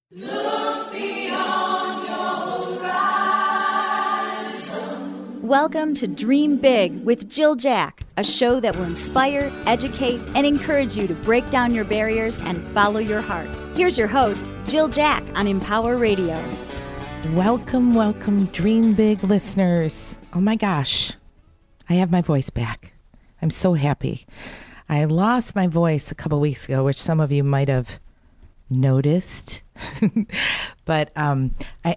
Look beyond your horizon. Welcome to Dream Big with Jill Jack, a show that will inspire, educate, and encourage you to break down your barriers and follow your heart. Here's your host, Jill Jack on Empower Radio. Welcome, Dream Big listeners. Oh my gosh, I have my voice back. I'm so happy. I lost my voice a couple weeks ago, which some of you might have noticed. But I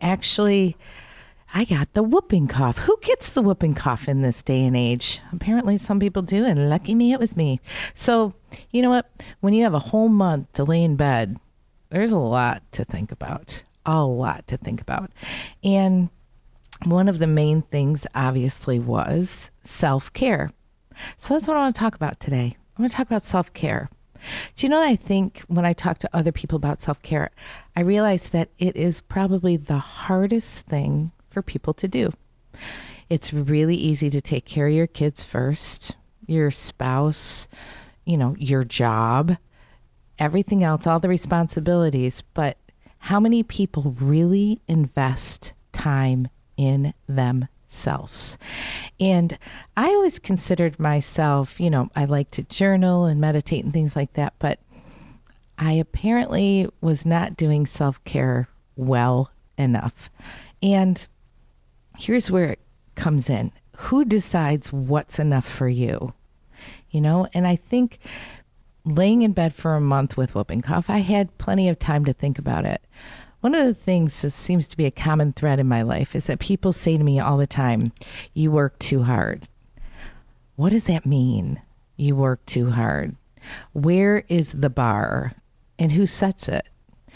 got the whooping cough. Who gets the whooping cough in this day and age? Apparently some people do, and lucky me, it was me. So, you know what? When you have a whole month to lay in bed, there's a lot to think about. And one of the main things, obviously, was self-care. So that's what I want to talk about today. I want to talk about self-care. Do you know, I think when I talk to other people about self-care, I realize that it is probably the hardest thing for people to do. It's really easy to take care of your kids first, your spouse, your job, everything else, all the responsibilities. But how many people really invest time in themselves? And I always considered myself, I like to journal and meditate and things like that, but I apparently was not doing self-care well enough. And here's where it comes in. Who decides what's enough for you? And I think laying in bed for a month with whooping cough, I had plenty of time to think about it. One of the things that seems to be a common thread in my life is that people say to me all the time, you work too hard. What does that mean? You work too hard. Where is the bar and who sets it?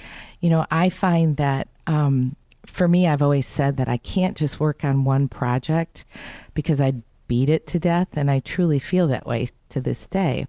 I find that for me, I've always said that I can't just work on one project because I'd beat it to death. And I truly feel that way to this day.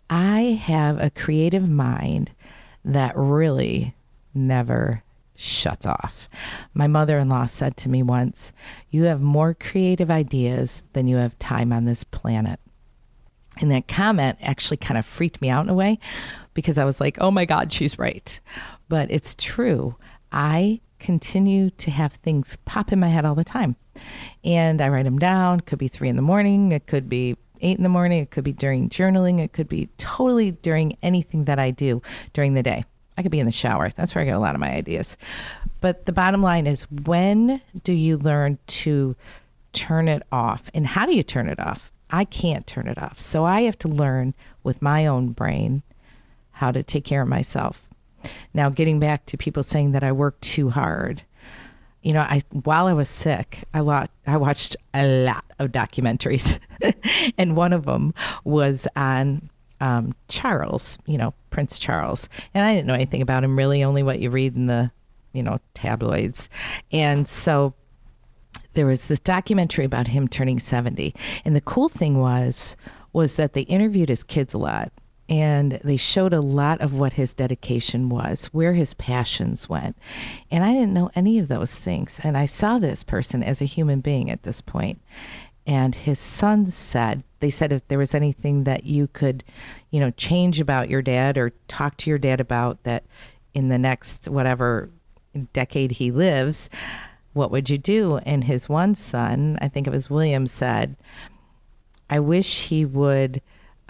I have a creative mind that really never shuts off. My mother-in-law said to me once, you have more creative ideas than you have time on this planet. And that comment actually kind of freaked me out in a way because I was like, oh my God, she's right. But it's true. I continue to have things pop in my head all the time. And I write them down. It could be 3 a.m. It could be 8 a.m. It could be during journaling. It could be totally during anything that I do during the day. I could be in the shower. That's where I get a lot of my ideas. But the bottom line is, when do you learn to turn it off? And how do you turn it off? I can't turn it off. So I have to learn with my own brain how to take care of myself. Now, getting back to people saying that I work too hard. While I was sick, I watched a lot of documentaries. And one of them was on Charles, Prince Charles. And I didn't know anything about him, really, only what you read in the, tabloids. And so there was this documentary about him turning 70. And the cool thing was that they interviewed his kids a lot. And they showed a lot of what his dedication was, where his passions went. And I didn't know any of those things. And I saw this person as a human being at this point. And his son they said if there was anything that you could, change about your dad or talk to your dad about that in the next whatever decade he lives, what would you do? And his one son, I think it was William, said, I wish he would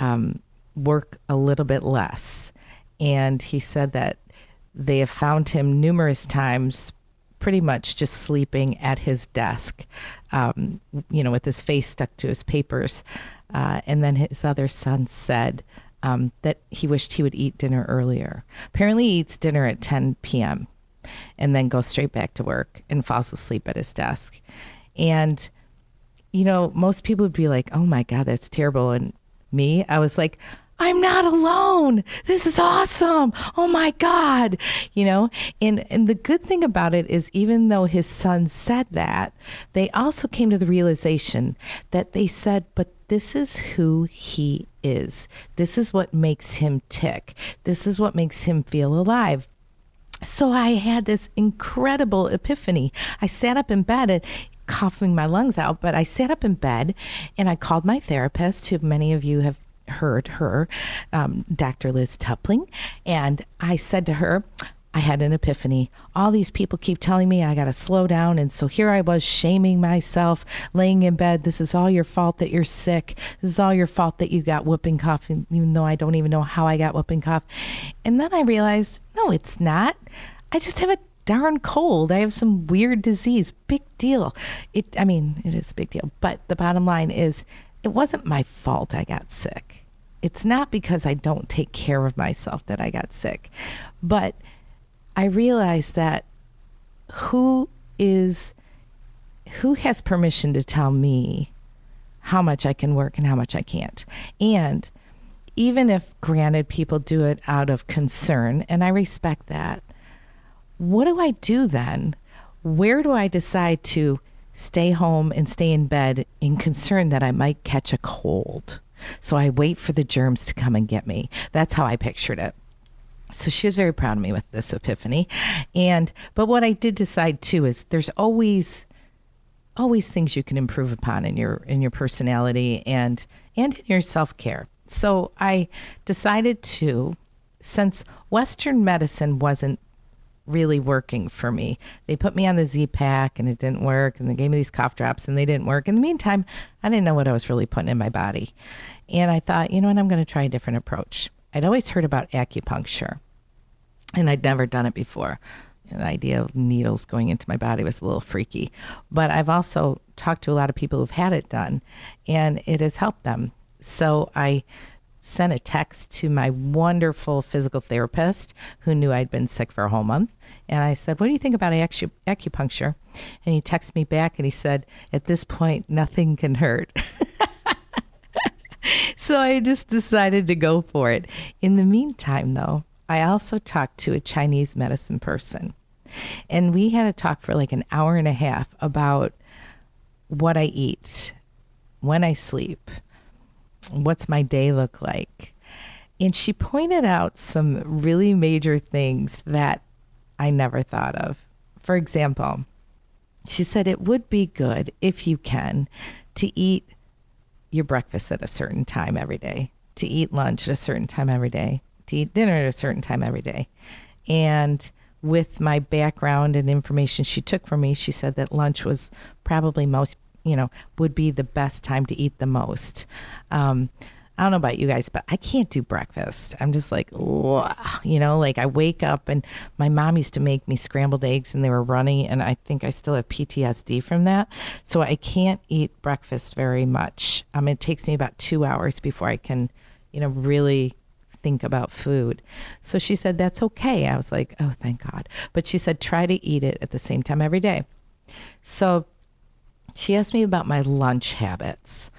work a little bit less. And he said that they have found him numerous times pretty much just sleeping at his desk, with his face stuck to his papers. And then his other son said that he wished he would eat dinner earlier. Apparently he eats dinner at 10 p.m. and then goes straight back to work and falls asleep at his desk. And, most people would be like, oh my God, that's terrible. And me, I was like, I'm not alone. This is awesome. Oh my God. And the good thing about it is, even though his son said that, they also came to the realization that they said, but this is who he is. This is what makes him tick. This is what makes him feel alive. So I had this incredible epiphany. I sat up in bed and coughing my lungs out, but I sat up in bed and I called my therapist, who many of you have heard her, Dr. Liz Tupling. And I said to her, I had an epiphany. All these people keep telling me I got to slow down. And so here I was shaming myself, laying in bed. This is all your fault that you're sick. This is all your fault that you got whooping cough, even though I don't even know how I got whooping cough. And then I realized, no, it's not. I just have a darn cold. I have some weird disease. Big deal. It is a big deal. But the bottom line is, it wasn't my fault I got sick. It's not because I don't take care of myself that I got sick. But I realized that who has permission to tell me how much I can work and how much I can't? And even if, granted, people do it out of concern, and I respect that, what do I do then? Where do I decide to stay home and stay in bed in concern that I might catch a cold? So I wait for the germs to come and get me. That's how I pictured it. So she was very proud of me with this epiphany. But what I did decide too is there's always things you can improve upon in your personality and in your self-care. So I decided to, since Western medicine wasn't really working for me, they put me on the Z-Pak and it didn't work, and they gave me these cough drops and they didn't work. In the meantime, I didn't know what I was really putting in my body. And I thought, you know what, I'm going to try a different approach. I'd always heard about acupuncture, and I'd never done it before. The idea of needles going into my body was a little freaky. But I've also talked to a lot of people who've had it done, and it has helped them. So I sent a text to my wonderful physical therapist who knew I'd been sick for a whole month. And I said, what do you think about acupuncture? And he texted me back and he said, at this point, nothing can hurt. So I just decided to go for it. In the meantime, though, I also talked to a Chinese medicine person. And we had a talk for like an hour and a half about what I eat, when I sleep, what's my day look like. And she pointed out some really major things that I never thought of. For example, she said it would be good, if you can, to eat your breakfast at a certain time every day, to eat lunch at a certain time every day, to eat dinner at a certain time every day. And with my background and information she took from me, she said that lunch was probably would be the best time to eat the most. I don't know about you guys, but I can't do breakfast. I'm just like, like I wake up, and my mom used to make me scrambled eggs and they were runny, and I think I still have PTSD from that. So I can't eat breakfast very much. It takes me about 2 hours before I can, really think about food. So she said, that's okay. I was like, oh, thank God. But she said, try to eat it at the same time every day. So she asked me about my lunch habits,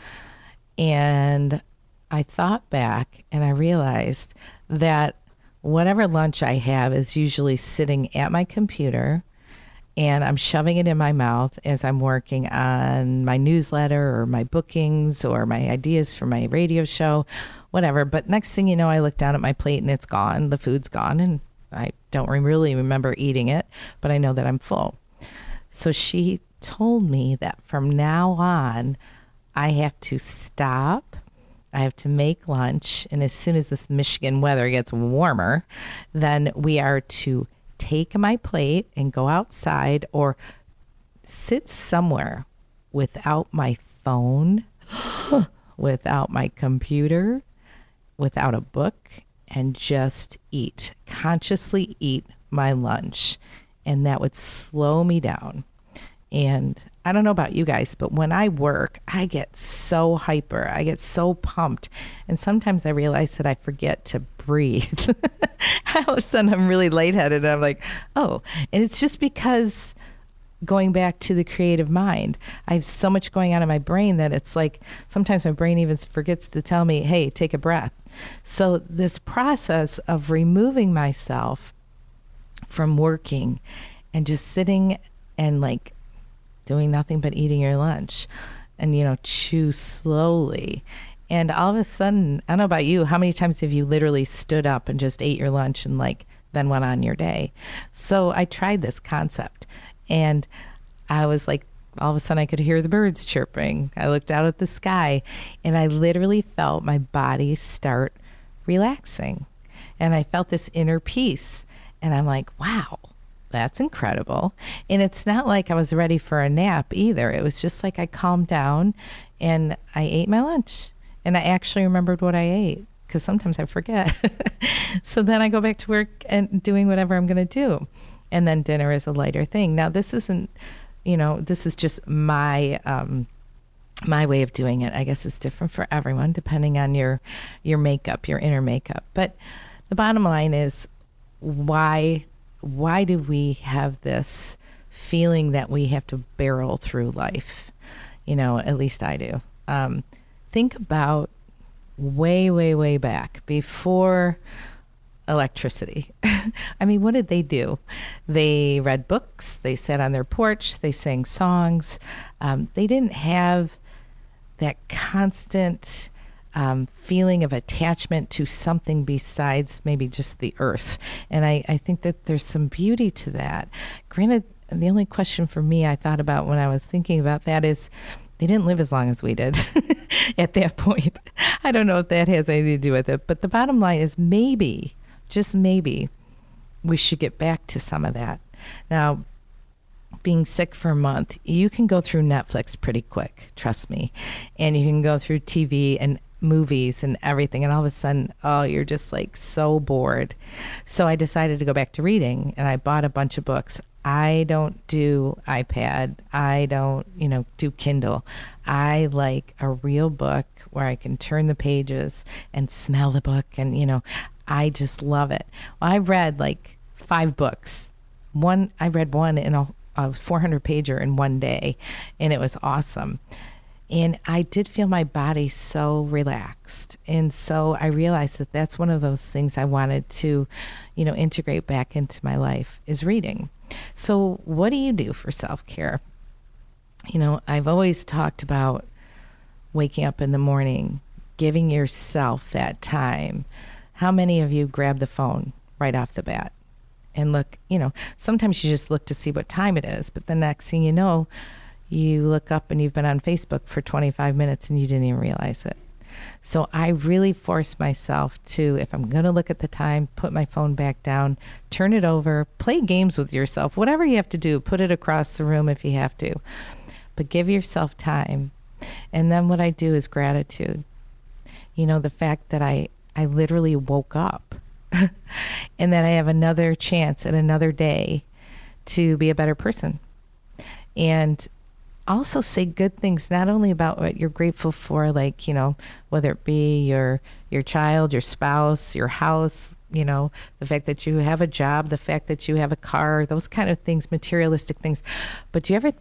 and I thought back and I realized that whatever lunch I have is usually sitting at my computer, and I'm shoving it in my mouth as I'm working on my newsletter or my bookings or my ideas for my radio show, whatever. But next thing you know, I look down at my plate and it's gone. The food's gone, and I don't really remember eating it, but I know that I'm full. So she told me that from now on, I have to stop. I have to make lunch, and as soon as this Michigan weather gets warmer, then we are to take my plate and go outside or sit somewhere without my phone, without my computer, without a book, and just eat, consciously eat my lunch. And that would slow me down. And I don't know about you guys, but when I work, I get so hyper. I get so pumped. And sometimes I realize that I forget to breathe. All of a sudden, I'm really lightheaded. And I'm like, oh. And it's just because, going back to the creative mind, I have so much going on in my brain that it's like sometimes my brain even forgets to tell me, hey, take a breath. So this process of removing myself from working and just sitting and like doing nothing but eating your lunch and, chew slowly. And all of a sudden, I don't know about you, how many times have you literally stood up and just ate your lunch and then went on your day? So I tried this concept, and I was like, all of a sudden I could hear the birds chirping. I looked out at the sky, and I literally felt my body start relaxing. And I felt this inner peace. And I'm like, wow, that's incredible. And it's not like I was ready for a nap either. It was just like I calmed down and I ate my lunch. And I actually remembered what I ate, because sometimes I forget. So then I go back to work and doing whatever I'm going to do. And then dinner is a lighter thing. Now, this isn't, this is just my my way of doing it. I guess it's different for everyone depending on your makeup, your inner makeup. But the bottom line is, why do we have this feeling that we have to barrel through life? At least I do. Think about way, way, way back before electricity. I mean, what did they do? They read books, they sat on their porch, they sang songs. They didn't have that constant feeling of attachment to something besides maybe just the earth. And I think that there's some beauty to that. Granted, the only question for me I thought about when I was thinking about that is, they didn't live as long as we did at that point. I don't know if that has anything to do with it, but the bottom line is maybe, just maybe, we should get back to some of that. Now, being sick for a month, you can go through Netflix pretty quick, trust me. And you can go through TV and movies and everything, and all of a sudden, you're just like so bored. So I decided to go back to reading, and I bought a bunch of books. I don't do iPad. I don't, do Kindle. I like a real book where I can turn the pages and smell the book, and, I just love it. Well, I read like 5 books. I read one in a 400-pager in one day, and it was awesome. And I did feel my body so relaxed. And so I realized that that's one of those things I wanted to, integrate back into my life, is reading. So what do you do for self-care? I've always talked about waking up in the morning, giving yourself that time. How many of you grab the phone right off the bat and look, sometimes you just look to see what time it is, but the next thing you know, you look up and you've been on Facebook for 25 minutes and you didn't even realize it. So I really force myself to, if I'm going to look at the time, put my phone back down, turn it over, play games with yourself, whatever you have to do, put it across the room if you have to, but give yourself time. And then what I do is gratitude. The fact that I literally woke up and that I have another chance at another day to be a better person. And also say good things, not only about what you're grateful for, like, whether it be your child, your spouse, your house, the fact that you have a job, the fact that you have a car, those kind of things, materialistic things. But do you ever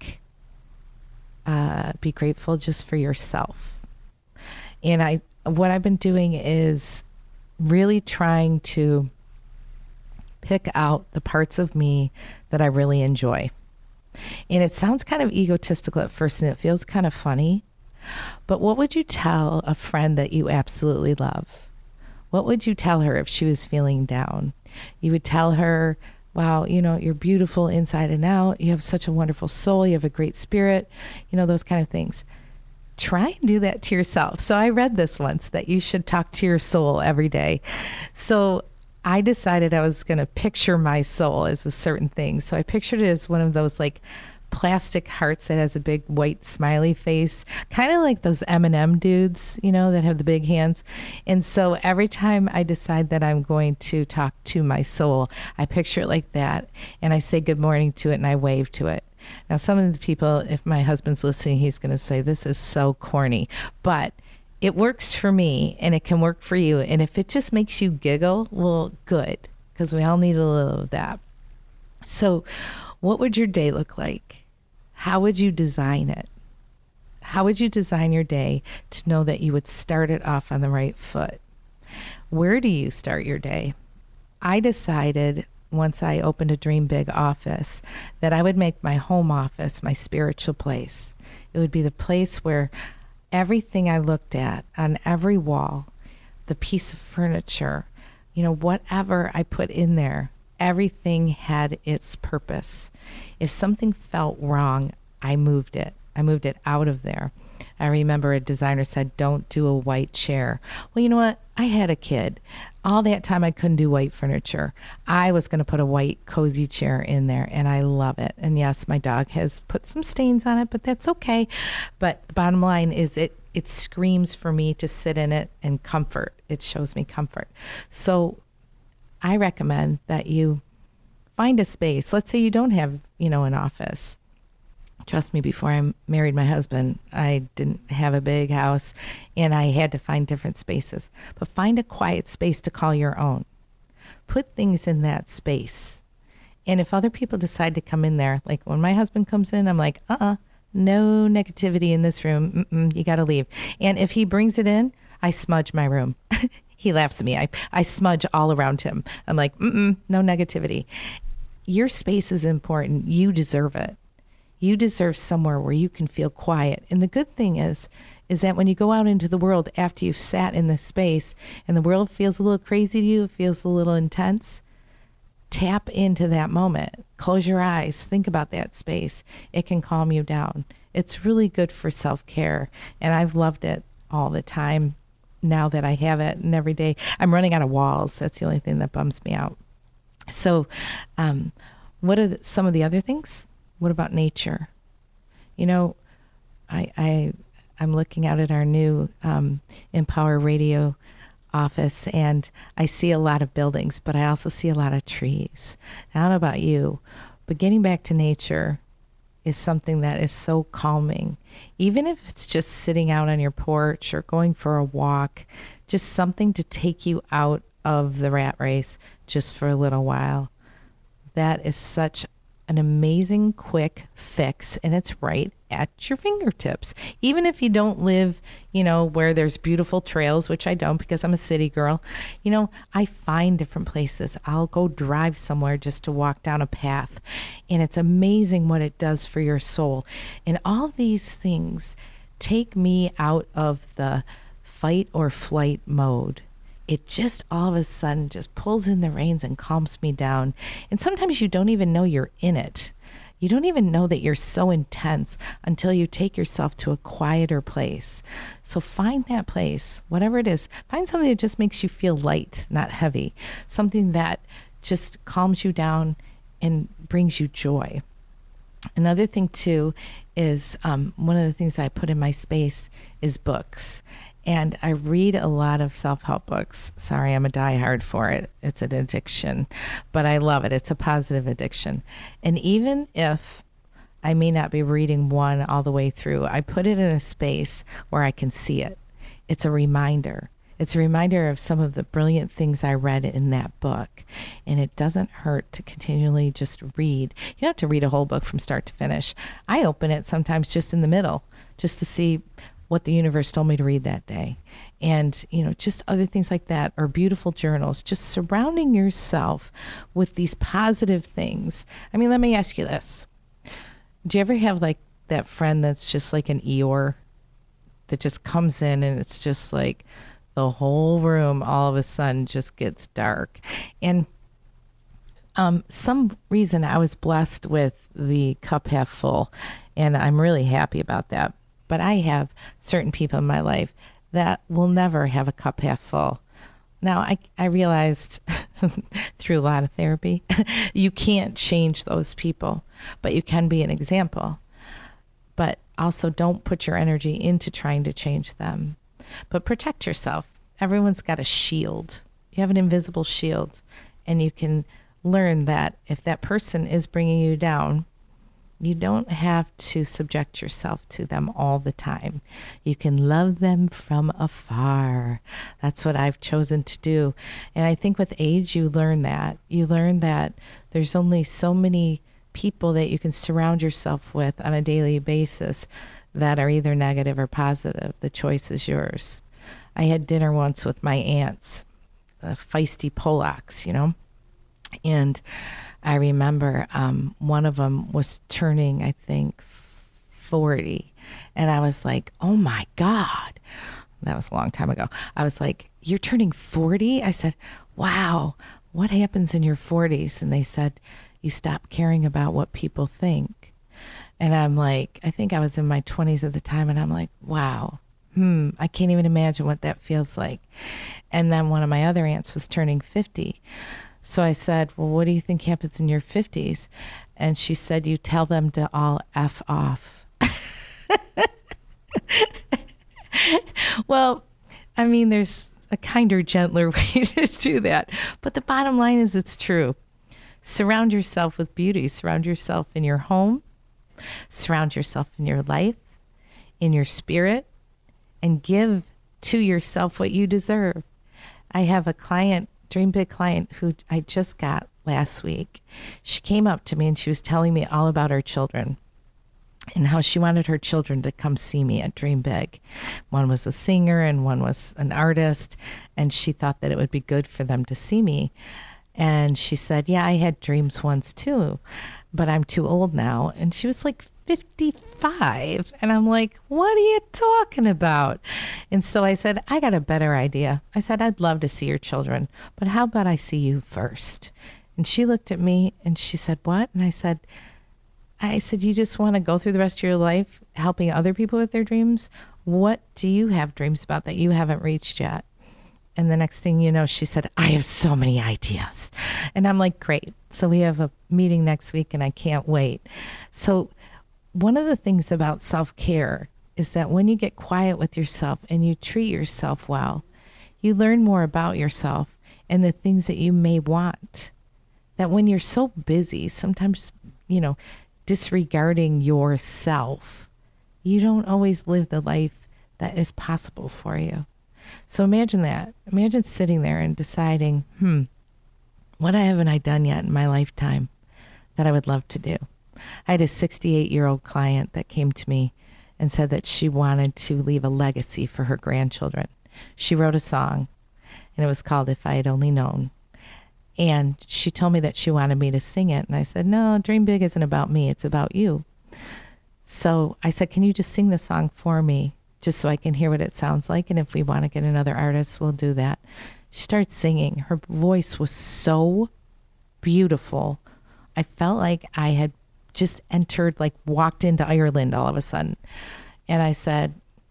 be grateful just for yourself? And what I've been doing is really trying to pick out the parts of me that I really enjoy. And it sounds kind of egotistical at first, and it feels kind of funny. But what would you tell a friend that you absolutely love? What would you tell her if she was feeling down? You would tell her, wow, you're beautiful inside and out. You have such a wonderful soul. You have a great spirit, those kind of things. Try and do that to yourself. So I read this once, that you should talk to your soul every day. So I decided I was going to picture my soul as a certain thing. So I pictured it as one of those like plastic hearts that has a big white smiley face, kind of like those M&M dudes, that have the big hands. And so every time I decide that I'm going to talk to my soul, I picture it like that. And I say good morning to it and I wave to it. Now, some of the people, if my husband's listening, he's going to say, this is so corny. But it works for me, and it can work for you. And if it just makes you giggle, well, good, because we all need a little of that. So what would your day look like? How would you design it? How would you design your day to know that you would start it off on the right foot? Where do you start your day? I decided once I opened a Dream Big office that I would make my home office my spiritual place. It would be the place where everything I looked at on every wall, the piece of furniture, whatever I put in there, everything had its purpose. If something felt wrong, I moved it. I moved it out of there. I remember a designer said, don't do a white chair. Well, you know what? I had a kid. all that time I couldn't do white furniture. I was going to put a white cozy chair in there, and I love it. And yes, my dog has put some stains on it, but that's okay. But the bottom line is it screams for me to sit in it and comfort. It shows me comfort. So I recommend that you find a space. Let's say you don't have, an office. Trust me, before I married my husband, I didn't have a big house and I had to find different spaces. But find a quiet space to call your own. Put things in that space. And if other people decide to come in there, like when my husband comes in, I'm like, no negativity in this room. You got to leave. And if he brings it in, I smudge my room. He laughs at me. I smudge all around him. I'm like, no negativity. Your space is important. You deserve it. You deserve somewhere where you can feel quiet. And the good thing is that when you go out into the world after you've sat in this space and the world feels a little crazy to you, it feels a little intense, tap into that moment. Close your eyes. Think about that space. It can calm you down. It's really good for self-care. And I've loved it all the time now that I have it. And every day I'm running out of walls. That's the only thing that bums me out. So what are some of the other things? What about nature? I'm looking out at our new Empower Radio office, and I see a lot of buildings, but I also see a lot of trees. I don't know about you, but getting back to nature is something that is so calming. Even if it's just sitting out on your porch or going for a walk, just something to take you out of the rat race just for a little while. That is such an amazing quick fix, and it's right at your fingertips. Even if you don't live, where there's beautiful trails, which I don't because I'm a city girl, I find different places. I'll go drive somewhere just to walk down a path, and it's amazing what it does for your soul. And all these things take me out of the fight or flight mode. It just all of a sudden just pulls in the reins and calms me down. And sometimes you don't even know you're in it. You don't even know that you're so intense until you take yourself to a quieter place. So find that place, whatever it is. Find something that just makes you feel light, not heavy. Something that just calms you down and brings you joy. Another thing, too, is one of the things I put in my space is books. And I read a lot of self-help books. Sorry, I'm a diehard for it. It's an addiction, but I love it. It's a positive addiction. And even if I may not be reading one all the way through, I put it in a space where I can see it. It's a reminder. It's a reminder of some of the brilliant things I read in that book. And it doesn't hurt to continually just read. You don't have to read a whole book from start to finish. I open it sometimes just in the middle, just to see what the universe told me to read that day. And, just other things like that, or beautiful journals, just surrounding yourself with these positive things. I mean, let me ask you this. Do you ever have like that friend that's just like an Eeyore that just comes in and it's just like the whole room all of a sudden just gets dark? And some reason I was blessed with the cup half full, and I'm really happy about that. But I have certain people in my life that will never have a cup half full. Now, I realized through a lot of therapy, you can't change those people, but you can be an example. But also don't put your energy into trying to change them. But protect yourself. Everyone's got a shield. You have an invisible shield, and you can learn that if that person is bringing you down, you don't have to subject yourself to them all the time. You can love them from afar. That's what I've chosen to do. And I think with age, you learn that. You learn that there's only so many people that you can surround yourself with on a daily basis that are either negative or positive. The choice is yours. I had dinner once with my aunts, feisty Polacks, and I remember one of them was turning, I think, 40. And I was like, oh, my God. That was a long time ago. I was like, you're turning 40? I said, wow, what happens in your 40s? And they said, you stop caring about what people think. And I'm like, I think I was in my 20s at the time. And I'm like, wow, I can't even imagine what that feels like. And then one of my other aunts was turning 50. So I said, well, what do you think happens in your 50s? And she said, you tell them to all F off. Well, I mean, there's a kinder, gentler way to do that. But the bottom line is it's true. Surround yourself with beauty. Surround yourself in your home. Surround yourself in your life, in your spirit, and give to yourself what you deserve. I have a client, Dream Big client, who I just got last week. She came up to me and she was telling me all about her children and how she wanted her children to come see me at Dream Big. One was a singer and one was an artist, and she thought that it would be good for them to see me. And she said, yeah, I had dreams once too, but I'm too old now. And she was like 55. And I'm like, what are you talking about? And so I said, I got a better idea. I said, I'd love to see your children, but how about I see you first? And she looked at me and she said, what? And I said, you just want to go through the rest of your life helping other people with their dreams? What do you have dreams about that you haven't reached yet? And the next thing you know, she said, I have so many ideas. And I'm like, great. So we have a meeting next week and I can't wait. So one of the things about self-care is that when you get quiet with yourself and you treat yourself well, you learn more about yourself and the things that you may want. That when you're so busy, sometimes, disregarding yourself, you don't always live the life that is possible for you. So imagine that. Imagine sitting there and deciding, what haven't I done yet in my lifetime that I would love to do? I had a 68-year-old client that came to me and said that she wanted to leave a legacy for her grandchildren. She wrote a song, and it was called If I Had Only Known. And she told me that she wanted me to sing it. And I said, no, Dream Big isn't about me. It's about you. So I said, can you just sing the song for me just so I can hear what it sounds like? And if we want to get another artist, we'll do that. She started singing. Her voice was so beautiful. I felt like I had just walked into Ireland all of a sudden. And I said,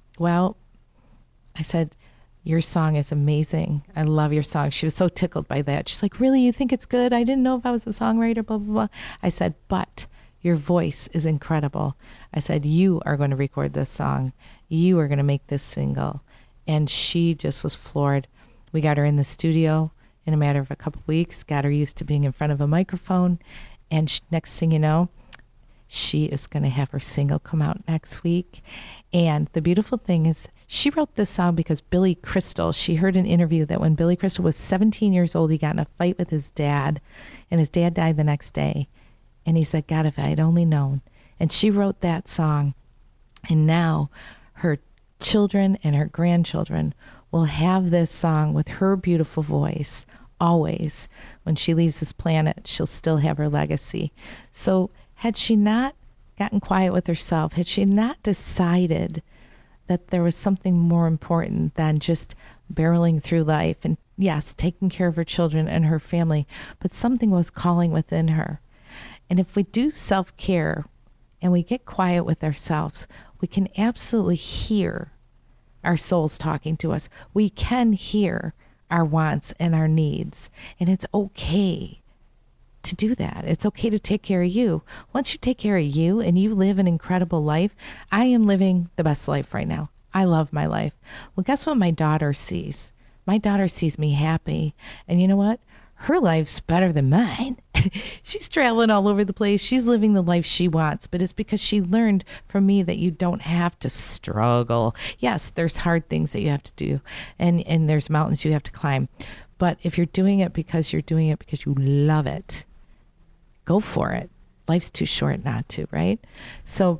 your song is amazing. I love your song. She was so tickled by that. She's like, really? You think it's good? I didn't know if I was a songwriter, blah, blah, blah. I said, but your voice is incredible. I said, you are going to record this song. You are going to make this single. And she just was floored. We got her in the studio in a matter of a couple of weeks, got her used to being in front of a microphone. And next thing you know, she is going to have her single come out next week. And the beautiful thing is she wrote this song because Billy Crystal, she heard an interview that when Billy Crystal was 17 years old, he got in a fight with his dad, and his dad died the next day. And he said, God, if I had only known. And she wrote that song. And now her children and her grandchildren will have this song with her beautiful voice always. When she leaves this planet, she'll still have her legacy. So had she not gotten quiet with herself, had she not decided that there was something more important than just barreling through life and, yes, taking care of her children and her family, but something was calling within her. And if we do self-care and we get quiet with ourselves, we can absolutely hear our souls talking to us. We can hear our wants and our needs, and it's okay to do that. It's okay to take care of you. Once you take care of you and you live an incredible life, I am living the best life right now. I love my life. Well, guess what my daughter sees? My daughter sees me happy. And you know what? Her life's better than mine. She's traveling all over the place. She's living the life she wants, but it's because she learned from me that you don't have to struggle. Yes, there's hard things that you have to do, and there's mountains you have to climb. But if you're doing it because you love it, go for it. Life's too short not to, right? So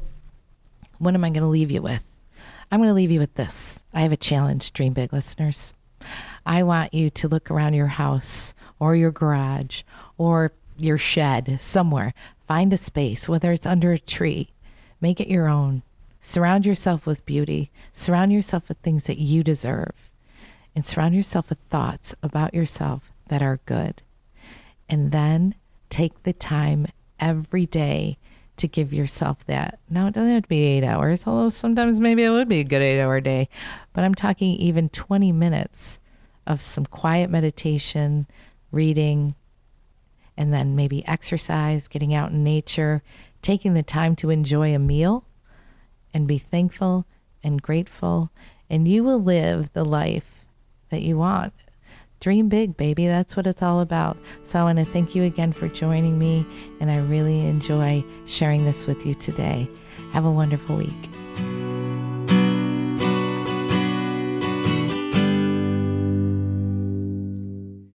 what am I going to leave you with? I'm going to leave you with this. I have a challenge, Dream Big listeners. I want you to look around your house or your garage or your shed somewhere. Find a space, whether it's under a tree. Make it your own. Surround yourself with beauty. Surround yourself with things that you deserve. And surround yourself with thoughts about yourself that are good. And then take the time every day to give yourself that. Now, it doesn't have to be 8 hours, although sometimes maybe it would be a good 8-hour day. But I'm talking even 20 minutes of some quiet meditation, reading, and then maybe exercise, getting out in nature, taking the time to enjoy a meal and be thankful and grateful. And you will live the life that you want. Dream big, baby. That's what it's all about. So I want to thank you again for joining me, and I really enjoy sharing this with you today. Have a wonderful week.